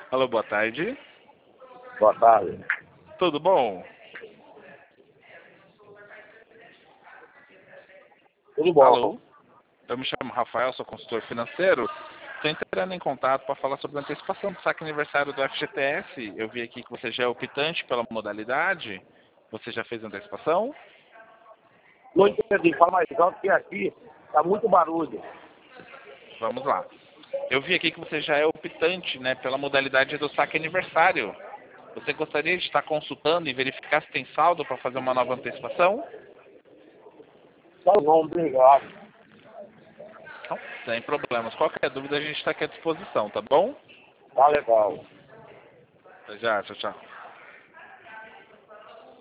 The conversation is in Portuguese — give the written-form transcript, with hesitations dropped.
Alô, boa tarde. Boa tarde. Tudo bom? Tudo bom? Alô? Eu me chamo Rafael, sou consultor financeiro. Estou entrando em contato para falar sobre a antecipação do saque aniversário do FGTS. Eu vi aqui que você já é optante pela modalidade. Você já fez a antecipação? Não entendi. Fala mais alto que aqui tá muito barulho. Vamos lá. Eu vi aqui que você já é optante, né, pela modalidade do saque aniversário. Você gostaria de estar consultando e verificar se tem saldo para fazer uma nova antecipação? Tá bom, obrigado. Não, sem problemas. Qualquer dúvida a gente está aqui à disposição, tá bom? Tá legal. Até já, tchau, tchau.